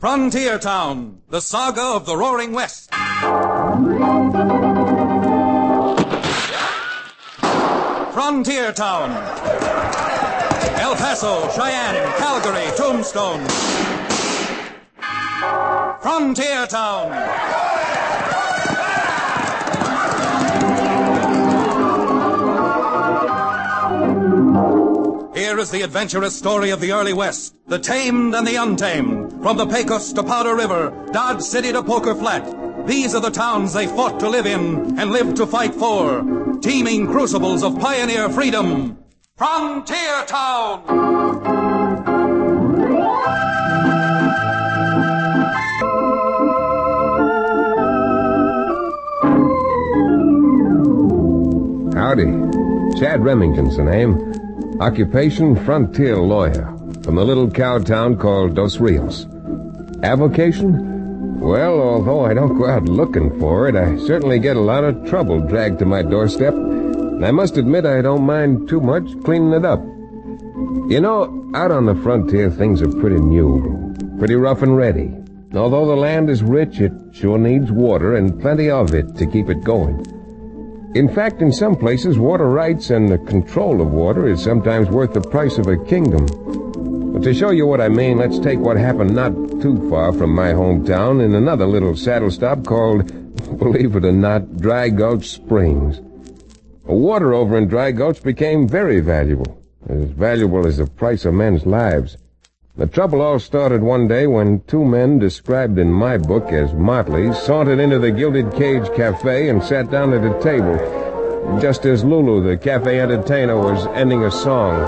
Frontier Town, the saga of the Roaring West. Frontier Town. El Paso, Cheyenne, Calgary, Tombstone. Frontier Town. Here is the adventurous story of the early West, the tamed and the untamed. From the Pecos to Powder River, Dodge City to Poker Flat. These are the towns they fought to live in and lived to fight for. Teeming crucibles of pioneer freedom. Frontier Town! Howdy. Chad Remington's the name. Occupation, frontier lawyer, from the little cow town called Dos Rios. Avocation? Well, although I don't go out looking for it, I certainly get a lot of trouble dragged to my doorstep, and I must admit I don't mind too much cleaning it up. You know, out on the frontier, things are pretty new, pretty rough and ready. Although the land is rich, it sure needs water, and plenty of it to keep it going. In fact, in some places, water rights and the control of water is sometimes worth the price of a kingdom. But to show you what I mean, let's take what happened not too far from my hometown in another little saddle stop called, believe it or not, Dry Gulch Springs. Water over in Dry Gulch became very valuable as the price of men's lives. The trouble all started one day when two men described in my book as motleys sauntered into the Gilded Cage Cafe and sat down at a table, just as Lulu, the cafe entertainer, was ending a song.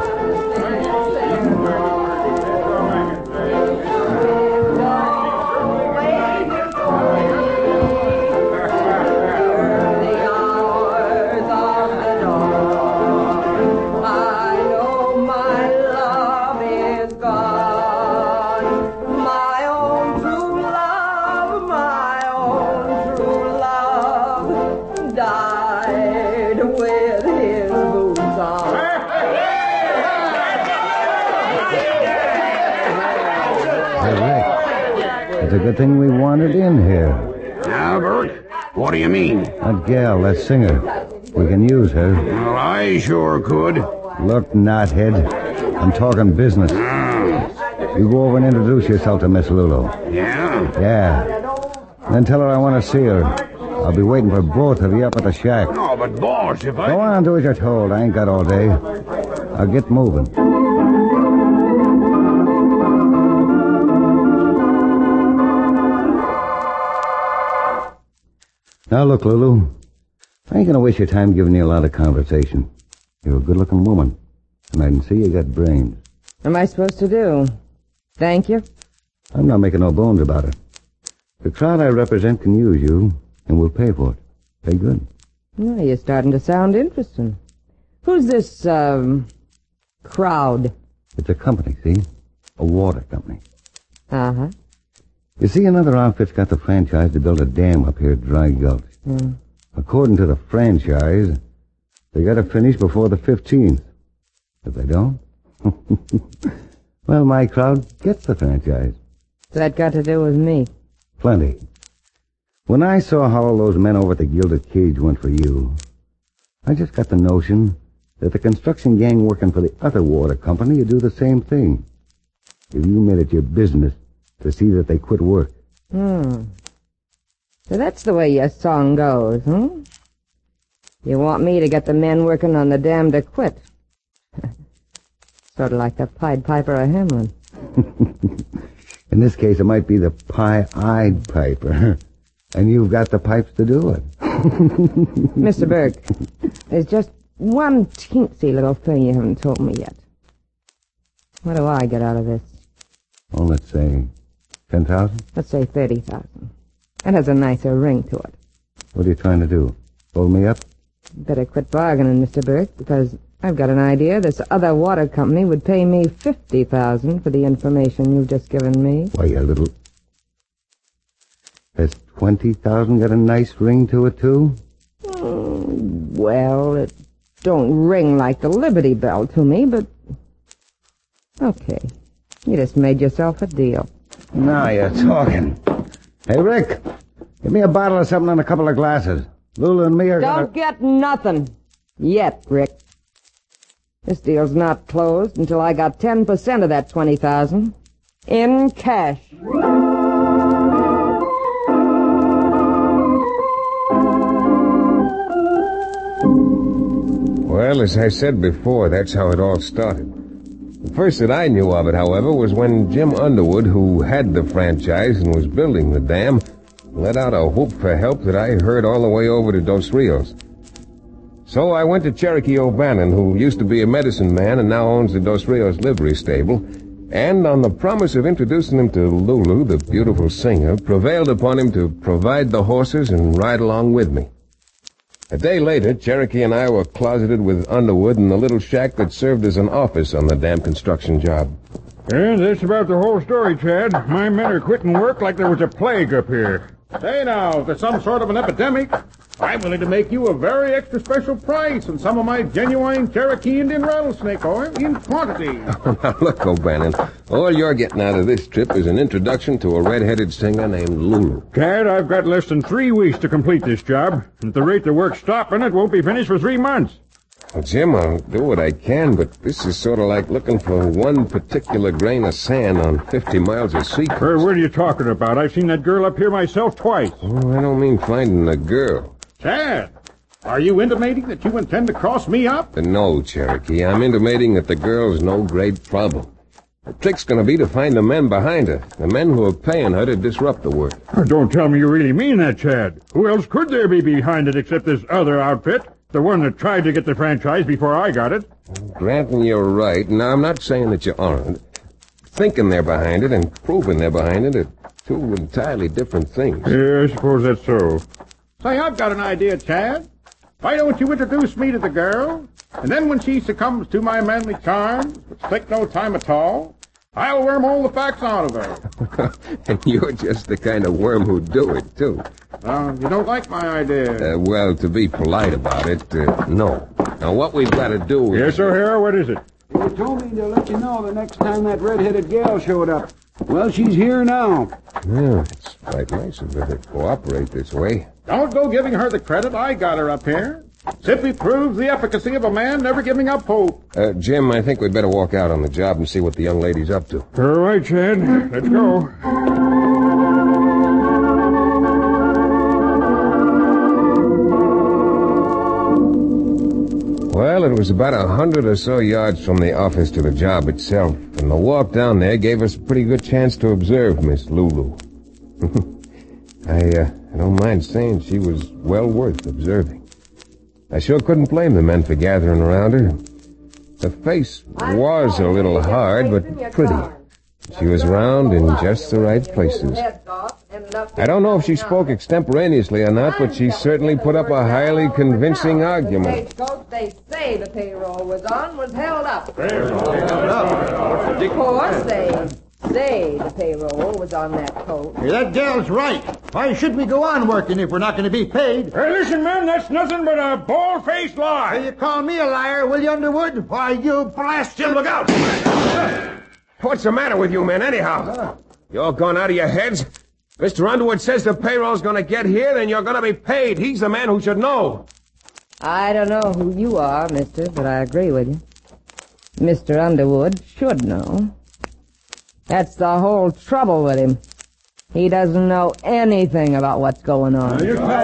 It's a good thing we wandered in here. Now, Bert, what do you mean? That gal, that singer. We can use her. Well, I sure could. Look, knothead. I'm talking business. You go over and introduce yourself to Miss Lulu. Yeah? Yeah. Then tell her I want to see her. I'll be waiting for both of you up at the shack. No, but boss, if I... Go on, do as you're told. I ain't got all day. I'll get moving. Now, look, Lulu. I ain't gonna waste your time giving you a lot of conversation. You're a good-looking woman, and I can see you got brains. What am I supposed to do? Thank you? I'm not making no bones about it. The crowd I represent can use you, and we'll pay for it. Pay good. Well, you're starting to sound interesting. Who's this, crowd? It's a company, see? A water company. Uh-huh. You see, another outfit's got the franchise to build a dam up here at Dry Gulch. According to the franchise, they gotta finish before the 15th. If they don't, well, my crowd gets the franchise. What's that got to do with me? Plenty. When I saw how all those men over at the Gilded Cage went for you, I just got the notion that the construction gang working for the other water company would do the same thing. If you made it your business to see that they quit work. So that's the way your song goes, hmm? You want me to get the men working on the dam to quit. Sort of like the Pied Piper of Hamelin. In this case, it might be the Pie-Eyed Piper. And you've got the pipes to do it. Mr. Burke, there's just one teensy little thing you haven't told me yet. What do I get out of this? Oh, let's say 10,000? Let's say 30,000. That has a nicer ring to it. What are you trying to do? Hold me up? Better quit bargaining, Mr. Burke, because I've got an idea this other water company would pay me 50,000 for the information you've just given me. Why, you little... Has 20,000 got a nice ring to it, too? Well, it don't ring like the Liberty Bell to me, but... Okay. You just made yourself a deal. Now you're talking. Hey, Rick, give me a bottle of something and a couple of glasses. Lulu and me are Don't get nothing. Yet, Rick. This deal's not closed until I got 10% of that $20,000. In cash. Well, as I said before, that's how it all started. The first that I knew of it, however, was when Jim Underwood, who had the franchise and was building the dam, let out a whoop for help that I heard all the way over to Dos Rios. So I went to Cherokee O'Bannon, who used to be a medicine man and now owns the Dos Rios livery stable, and on the promise of introducing him to Lulu, the beautiful singer, prevailed upon him to provide the horses and ride along with me. A day later, Cherokee and I were closeted with Underwood in the little shack that served as an office on the dam construction job. And that's about the whole story, Chad. My men are quitting work like there was a plague up here. Say now, if there's some sort of an epidemic, I'm willing to make you a very extra special price on some of my genuine Cherokee Indian rattlesnake oil in quantity. Now look, O'Bannon, all you're getting out of this trip is an introduction to a red-headed singer named Lulu. Chad, I've got less than 3 weeks to complete this job. At the rate the work's stopping, it won't be finished for 3 months. Well, Jim, I'll do what I can, but this is sort of like looking for one particular grain of sand on 50 miles of sea coast. What are you talking about? I've seen that girl up here myself twice. Oh, I don't mean finding a girl. Chad, are you intimating that you intend to cross me up? No, Cherokee. I'm intimating that the girl's no great problem. The trick's going to be to find the men behind her, the men who are paying her to disrupt the work. Don't tell me you really mean that, Chad. Who else could there be behind it except this other outfit? The one that tried to get the franchise before I got it. Granting you're right, now I'm not saying that you aren't. Thinking they're behind it and proving they're behind it are two entirely different things. Yeah, I suppose that's so. Say, I've got an idea, Chad. Why don't you introduce me to the girl, and then when she succumbs to my manly charms, which take no time at all, I'll worm all the facts out of her. And you're just the kind of worm who'd do it, too. You don't like my idea. Well, to be polite about it, no. Now, what we've got to do is... Yes, O'Hara, what is it? You told me to let you know the next time that red-headed gal showed up. Well, she's here now. Yeah, it's quite nice of her to cooperate this way. Don't go giving her the credit. I got her up here. Simply proves the efficacy of a man never giving up hope. Jim, I think we'd better walk out on the job and see what the young lady's up to. All right, Chad. Let's go. Well, it was about 100 or so yards from the office to the job itself, and the walk down there gave us a pretty good chance to observe Miss Lulu. I don't mind saying she was well worth observing. I sure couldn't blame the men for gathering around her. The face was a little hard, but pretty. She was round in just the right places. I don't know if she spoke extemporaneously or not, but she certainly put up a highly convincing argument. They say the payroll was held up. Of course, they say the payroll was on that coat. Hey, that gal's right. Why should we go on working if we're not going to be paid? Hey, listen, man, that's nothing but a bald-faced lie. Hey, you call me a liar, will you, Underwood? Why, you blast Jim, look out! What's the matter with you men, anyhow? You all gone out of your heads? Mr. Underwood says the payroll's going to get here, then you're going to be paid. He's the man who should know. I don't know who you are, mister, but I agree with you. Mr. Underwood should know. That's the whole trouble with him. He doesn't know anything about what's going on.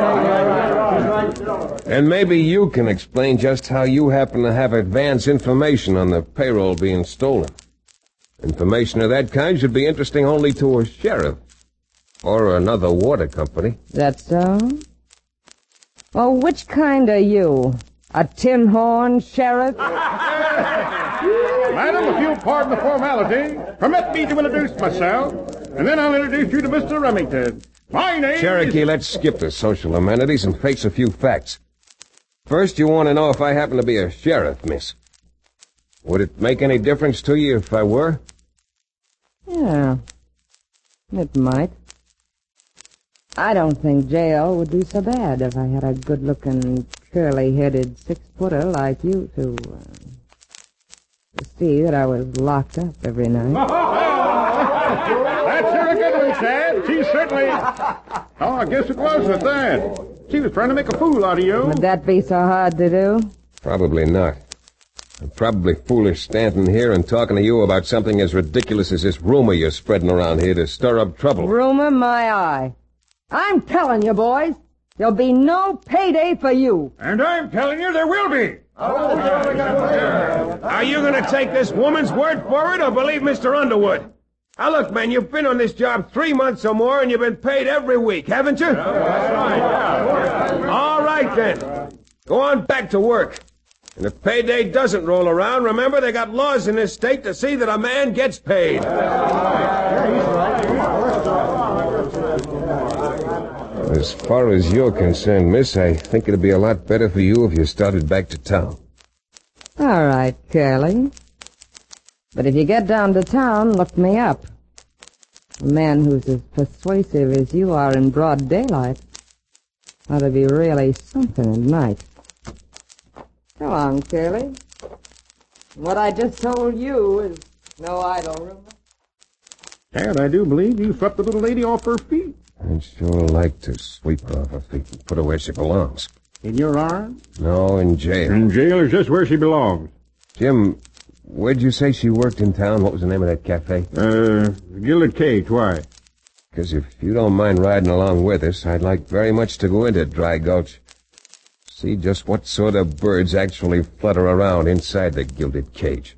And maybe you can explain just how you happen to have advance information on the payroll being stolen. Information of that kind should be interesting only to a sheriff. Or another water company. That so? Well, which kind are you? A tin horn sheriff? Madam, if you'll pardon the formality, permit me to introduce myself, and then I'll introduce you to Mr. Remington. My name Cherokee, is... let's skip the social amenities and face a few facts. First, you want to know if I happen to be a sheriff, miss. Would it make any difference to you if I were? Yeah, it might. I don't think jail would be so bad if I had a good-looking, curly-headed 6-footer like you to see that I was locked up every night. That's sure a good one, Chad. She certainly... Oh, I guess it was at that. She was trying to make a fool out of you. Would that be so hard to do? Probably not. I'm probably foolish standing here and talking to you about something as ridiculous as this rumor you're spreading around here to stir up trouble. Rumor my eye. I'm telling you, boys, there'll be no payday for you. And I'm telling you there will be. Are you going to take this woman's word for it or believe Mr. Underwood? Now, look, man, you've been on this job 3 months or more, and you've been paid every week, haven't you? That's right. All right, then. Go on back to work. And if payday doesn't roll around, remember they got laws in this state to see that a man gets paid. As far as you're concerned, miss, I think it'd be a lot better for you if you started back to town. All right, Curly. But if you get down to town, look me up. A man who's as persuasive as you are in broad daylight ought to be really something at night. Go on, Curly. What I just told you is no idle rumor. Dad, I do believe you swept the little lady off her feet. I'd sure like to sweep her off her feet and put her where she belongs. In your arms? No, in jail. In jail is just where she belongs. Jim, where'd you say she worked in town? What was the name of that cafe? Gilded Cage. Why? Because if you don't mind riding along with us, I'd like very much to go into Dry Gulch. See just what sort of birds actually flutter around inside the Gilded Cage.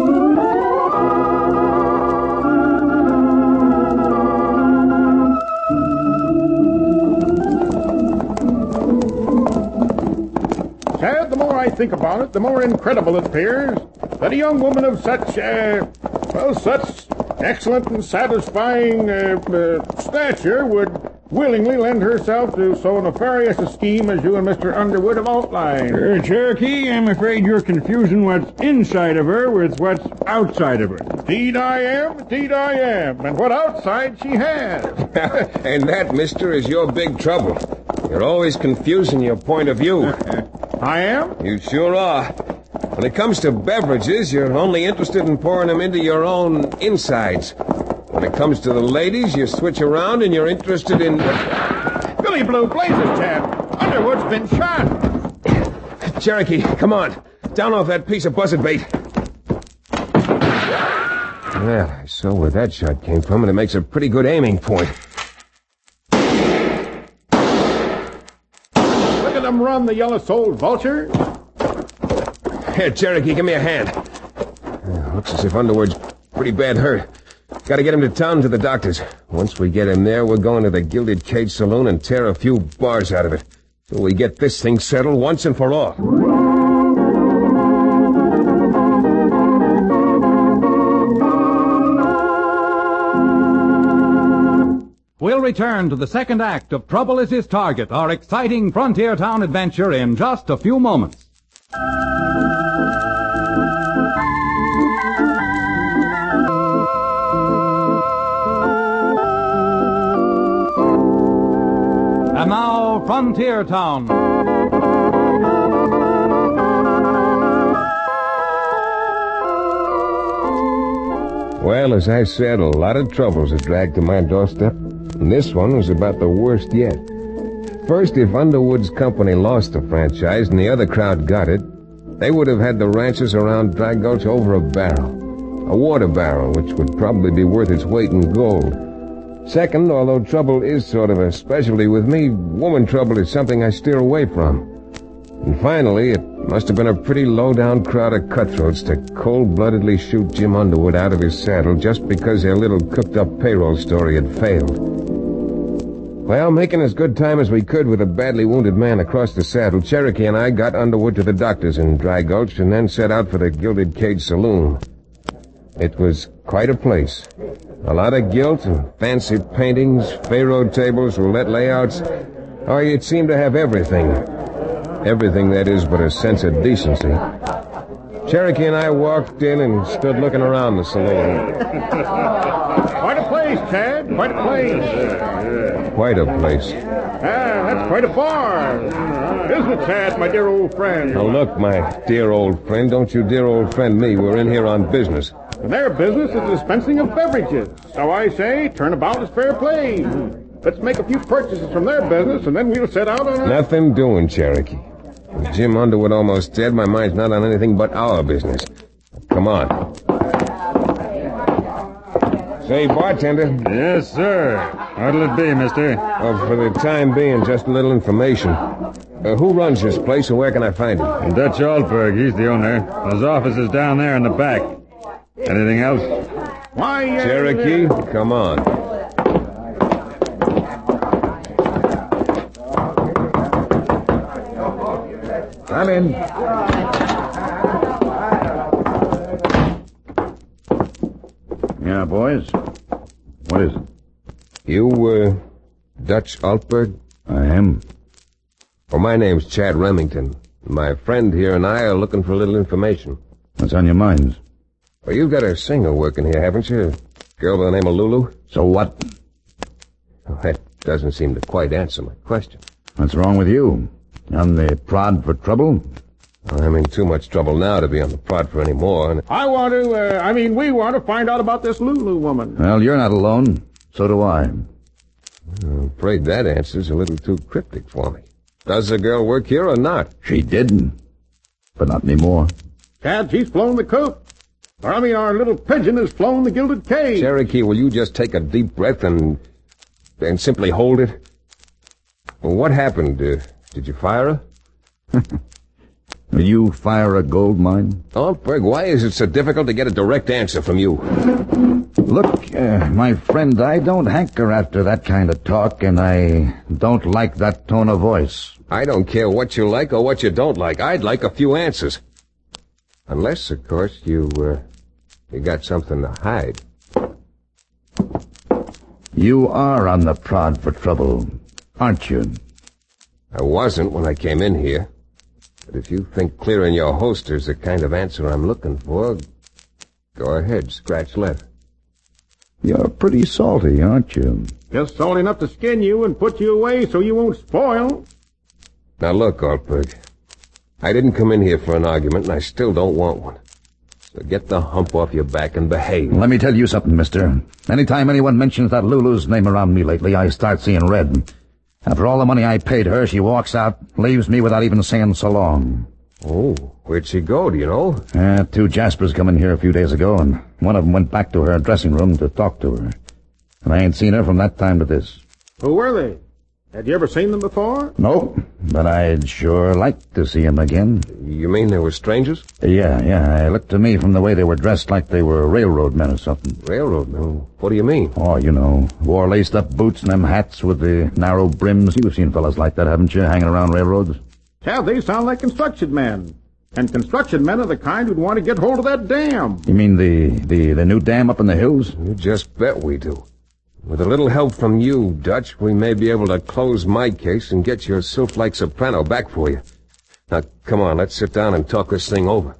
Chad, the more I think about it, the more incredible it appears that a young woman of such excellent and satisfying stature would willingly lend herself to so nefarious a scheme as you and Mr. Underwood have outlined. Cherokee, I'm afraid you're confusing what's inside of her with what's outside of her. Indeed I am, and what outside she has. And that, mister, is your big trouble. You're always confusing your point of view. I am? You sure are. When it comes to beverages, you're only interested in pouring them into your own insides. When it comes to the ladies, you switch around and you're interested in... Billy Blue Blazes, Chad. Underwood's been shot. Cherokee, come on. Down off that piece of buzzard bait. Well, I saw where that shot came from, and it makes a pretty good aiming point. Look at them run, the yellow-souled vultures. Here, Cherokee, give me a hand. Looks as if Underwood's pretty bad hurt. Gotta get him to town to the doctors. Once we get him there, we're going to the Gilded Cage Saloon and tear a few bars out of it. Till we get this thing settled once and for all. We'll return to the second act of Trouble is His Target, our exciting frontier town adventure, in just a few moments. And now, Frontier Town. Well, as I said, a lot of troubles have dragged to my doorstep, and this one was about the worst yet. First, if Underwood's company lost the franchise and the other crowd got it, they would have had the ranches around Dry Gulch over a barrel. A water barrel, which would probably be worth its weight in gold. Second, although trouble is sort of a specialty with me, woman trouble is something I steer away from. And finally, it must have been a pretty low-down crowd of cutthroats to cold-bloodedly shoot Jim Underwood out of his saddle just because their little cooked-up payroll story had failed. Well, making as good time as we could with a badly wounded man across the saddle, Cherokee and I got Underwood to the doctors in Dry Gulch and then set out for the Gilded Cage Saloon. It was quite a place. A lot of gilt and fancy paintings, pharaoh tables, roulette layouts. Oh, it seemed to have everything. Everything, that is, but a sense of decency. Cherokee and I walked in and stood looking around the saloon. Quite a place, Chad. Quite a place. Quite a place. That's quite a bar. Isn't it, Chad, my dear old friend? Now, look, my dear old friend, don't you dear old friend me. We're in here on business. And their business is the dispensing of beverages. So I say, turnabout is fair play. Let's make a few purchases from their business, and then we'll set out on our... Nothing doing, Cherokee. As Jim Underwood almost said, my mind's not on anything but our business. Come on. Say, bartender. Yes, sir. What'll it be, mister? Oh, for the time being, just a little information. Who runs this place, and where can I find him? Dutch Altberg, he's the owner. His office is down there in the back. Anything else? Why, Cherokee, come on. Come in. Yeah, boys. What is it? You, Dutch Altberg? I am. Well, my name's Chad Remington. My friend here and I are looking for a little information. What's on your minds? Well, you've got a singer working here, haven't you? A girl by the name of Lulu? So what? Well, that doesn't seem to quite answer my question. What's wrong with you? On the prod for trouble? I'm in too much trouble now to be on the prod for any more. And we want to find out about this Lulu woman. Well, you're not alone. So do I. I'm afraid that answer's a little too cryptic for me. Does the girl work here or not? She didn't. But not anymore. Chad, she's flown the coop. Our little pigeon has flown the gilded cage. Cherokee, will you just take a deep breath and simply hold it? Well, what happened? Did you fire her? Will you fire a gold mine? Altberg, why is it so difficult to get a direct answer from you? Look, my friend, I don't hanker after that kind of talk, and I don't like that tone of voice. I don't care what you like or what you don't like. I'd like a few answers. Unless, of course, you got something to hide. You are on the prod for trouble, aren't you? I wasn't when I came in here. But if you think clearing your holster's the kind of answer I'm looking for, go ahead, scratch leather. You're pretty salty, aren't you? Just salty enough to skin you and put you away so you won't spoil. Now look, Altberg, I didn't come in here for an argument, and I still don't want one. So get the hump off your back and behave. Let me tell you something, mister. Anytime anyone mentions that Lulu's name around me lately, I start seeing red. After all the money I paid her, she walks out, leaves me without even saying so long. Oh, where'd she go, do you know? 2 Jaspers come in here a few days ago, and one of them went back to her dressing room to talk to her. And I ain't seen her from that time to this. Who were they? Had you ever seen them before? Nope, but I'd sure like to see them again. You mean they were strangers? Yeah. It looked to me from the way they were dressed like they were railroad men or something. Railroad men? What do you mean? Oh, you know, wore laced-up boots and them hats with the narrow brims. You've seen fellas like that, haven't you, hanging around railroads? Yeah, they sound like construction men. And construction men are the kind who'd want to get hold of that dam. You mean the new dam up in the hills? You just bet we do. With a little help from you, Dutch, we may be able to close my case and get your sylph-like soprano back for you. Now, come on, let's sit down and talk this thing over.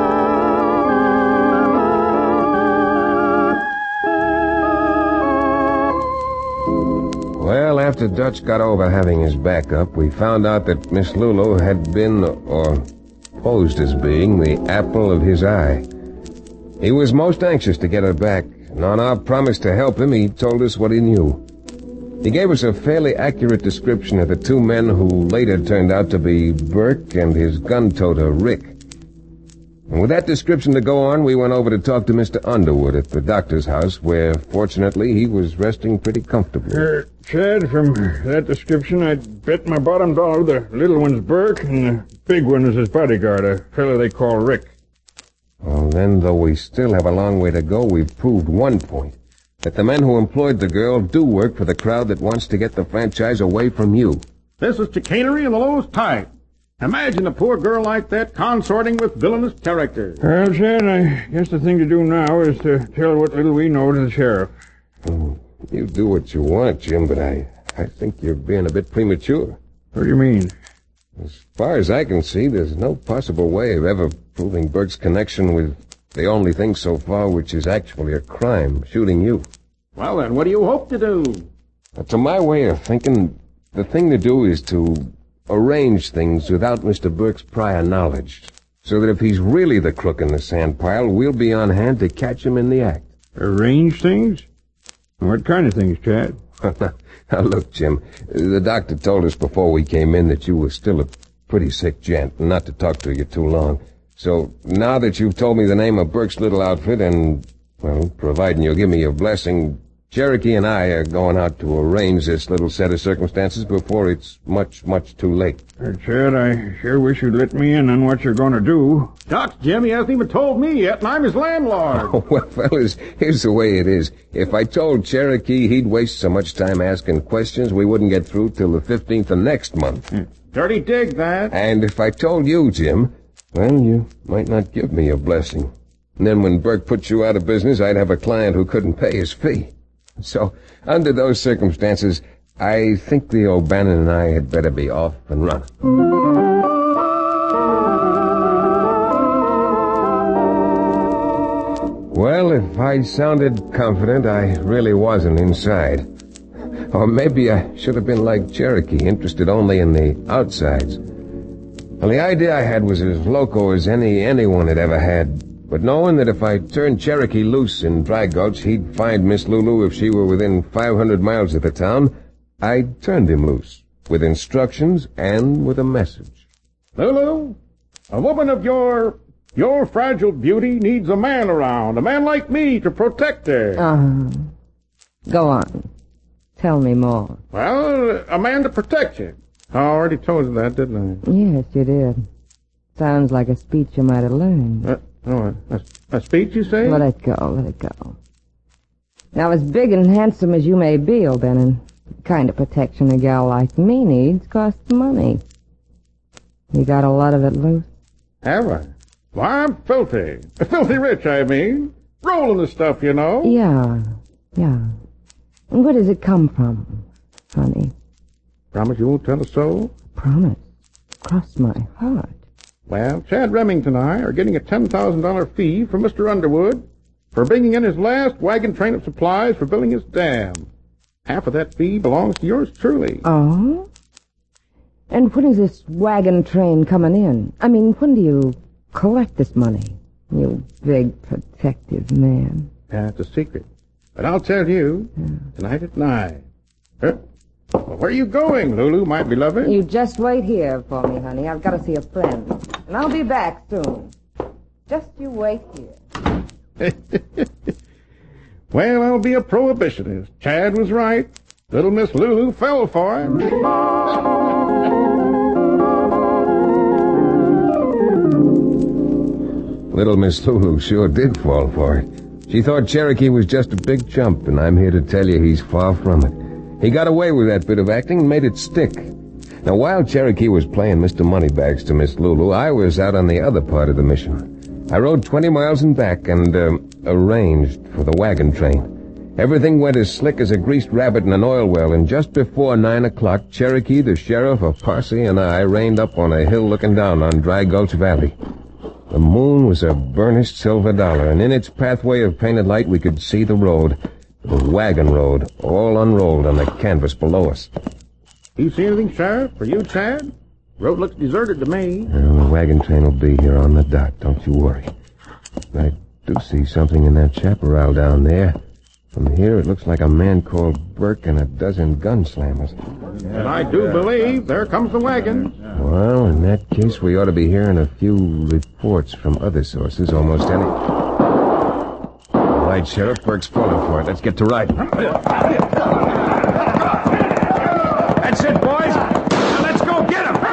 Well, after Dutch got over having his back up, we found out that Miss Lulu had been, or posed as being, the apple of his eye. He was most anxious to get her back, and on our promise to help him, he told us what he knew. He gave us a fairly accurate description of the 2 men who later turned out to be Burke and his gun-toter, Rick. And with that description to go on, we went over to talk to Mr. Underwood at the doctor's house, where, fortunately, he was resting pretty comfortably. Chad, from that description, I'd bet my bottom dollar the little one's Burke and the big one is his bodyguard, a fellow they call Rick. Well, then, though we still have a long way to go, we've proved one point. That the men who employed the girl do work for the crowd that wants to get the franchise away from you. This is chicanery in the lowest type. Imagine a poor girl like that consorting with villainous characters. Well, Chad, I guess the thing to do now is to tell what little we know to the sheriff. You do what you want, Jim, but I think you're being a bit premature. What do you mean? As far as I can see, there's no possible way of ever proving Burke's connection with the only thing so far which is actually a crime, shooting you. Well, then, what do you hope to do? To my way of thinking, the thing to do is to arrange things without Mr. Burke's prior knowledge, so that if he's really the crook in the sand pile, we'll be on hand to catch him in the act. Arrange things? What kind of things, Chad? Now, look, Jim, the doctor told us before we came in that you were still a pretty sick gent, and not to talk to you too long. So, now that you've told me the name of Burke's little outfit and, well, providing you'll give me your blessing, Cherokee and I are going out to arrange this little set of circumstances before it's much, much too late. Chad, I sure wish you'd let me in on what you're going to do. Shucks, Jim, he hasn't even told me yet, and I'm his landlord. Oh, well, fellas, here's the way it is. If I told Cherokee he'd waste so much time asking questions, we wouldn't get through till the 15th of next month. Dirty dig, that. And if I told you, Jim, well, you might not give me your blessing. And then when Burke puts you out of business, I'd have a client who couldn't pay his fee. So, under those circumstances, I think the O'Bannon and I had better be off and running. Well, if I sounded confident, I really wasn't inside. Or maybe I should have been like Cherokee, interested only in the outsides. Well, the idea I had was as loco as anyone had ever had. But knowing that if I turned Cherokee loose in Dry Gulch, he'd find Miss Lulu if she were within 500 miles of the town, I turned him loose, with instructions and with a message. Lulu, a woman of your fragile beauty needs a man around, a man like me to protect her. Go on. Tell me more. Well, a man to protect you. I already told you that, didn't I? Yes, you did. Sounds like a speech you might have learned. A speech, you say? Let it go. Now, as big and handsome as you may be, O'Bannon, the kind of protection a gal like me needs costs money. You got a lot of it loose? Have I? Why, I'm filthy. Filthy rich, I mean. Rolling the stuff, you know. Yeah. And where does it come from, honey? Promise you won't tell a soul? Promise. Cross my heart. Well, Chad Remington and I are getting a $10,000 fee from Mr. Underwood for bringing in his last wagon train of supplies for building his dam. Half of that fee belongs to yours truly. Oh? And when is this wagon train coming in? I mean, when do you collect this money, you big protective man? That's a secret. But I'll tell you, tonight at 9. Well, where are you going, Lulu, my beloved? You just wait here for me, honey. I've got to see a friend. And I'll be back soon. Just you wait here. Well, I'll be a prohibitionist. Chad was right. Little Miss Lulu fell for him. Little Miss Lulu sure did fall for it. She thought Cherokee was just a big chump, and I'm here to tell you he's far from it. He got away with that bit of acting and made it stick. Now, while Cherokee was playing Mr. Moneybags to Miss Lulu, I was out on the other part of the mission. I rode 20 miles and back and arranged for the wagon train. Everything went as slick as a greased rabbit in an oil well, and just before 9 o'clock, Cherokee, the sheriff of Parsi, and I reined up on a hill looking down on Dry Gulch Valley. The moon was a burnished silver dollar, and in its pathway of painted light we could see the road, the wagon road, all unrolled on the canvas below us. You see anything, Sheriff? For you, Chad? Road looks deserted to me. Well, the wagon train will be here on the dot, don't you worry. I do see something in that chaparral down there. From here, it looks like a man called Burke and a dozen gunslammers. And I do believe there comes the wagon. Well, in that case, we ought to be hearing a few reports from other sources, almost any... All right, Sheriff, Burke's falling for it. Let's get to riding. That's it, boys. Now let's go get him.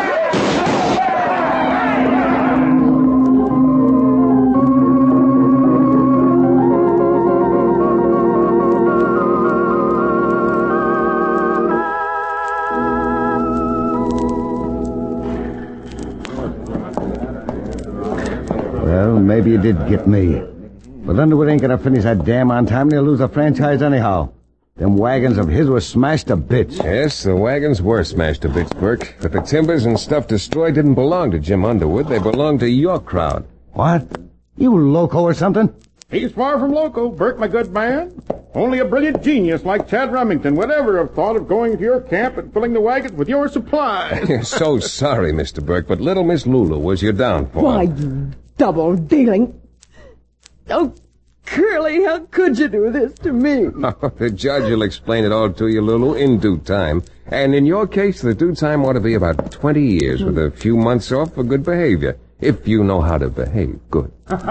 Well, maybe you did get me. But Underwood ain't gonna finish that dam on time and he'll lose the franchise anyhow. Them wagons of his were smashed to bits. Yes, the wagons were smashed to bits, Burke. But the timbers and stuff destroyed didn't belong to Jim Underwood. They belonged to your crowd. What? You loco or something? He's far from local, Burke, my good man. Only a brilliant genius like Chad Remington would ever have thought of going to your camp and filling the wagons with your supplies. So sorry, Mr. Burke, but little Miss Lulu was your downfall. Why, you double-dealing... Oh, Curly, how could you do this to me? The judge will explain it all to you, Lulu, in due time. And in your case, the due time ought to be about 20 years with a few months off for good behavior. If you know how to behave, good.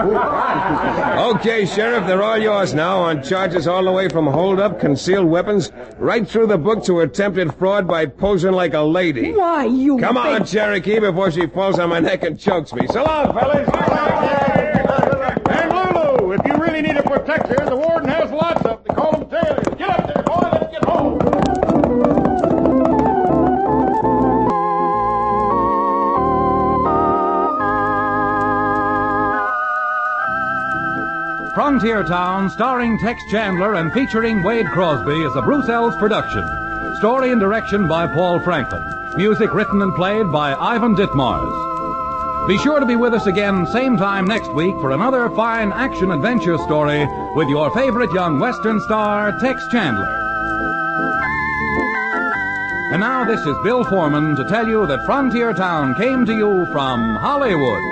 Okay, Sheriff, they're all yours now on charges all the way from hold-up, concealed weapons, right through the book to attempted fraud by posing like a lady. Why, you... Come on, Cherokee, before she falls on my neck and chokes me. So long, fellas. And Lulu, if you really need a protector, the warden has lots of them. They call them tailors. Get up there, boy. Let's get home. Frontier Town, starring Tex Chandler and featuring Wade Crosby, is a Bruce Ells production. Story and direction by Paul Franklin. Music written and played by Ivan Ditmars. Be sure to be with us again same time next week for another fine action-adventure story with your favorite young Western star, Tex Chandler. And now this is Bill Foreman to tell you that Frontier Town came to you from Hollywood.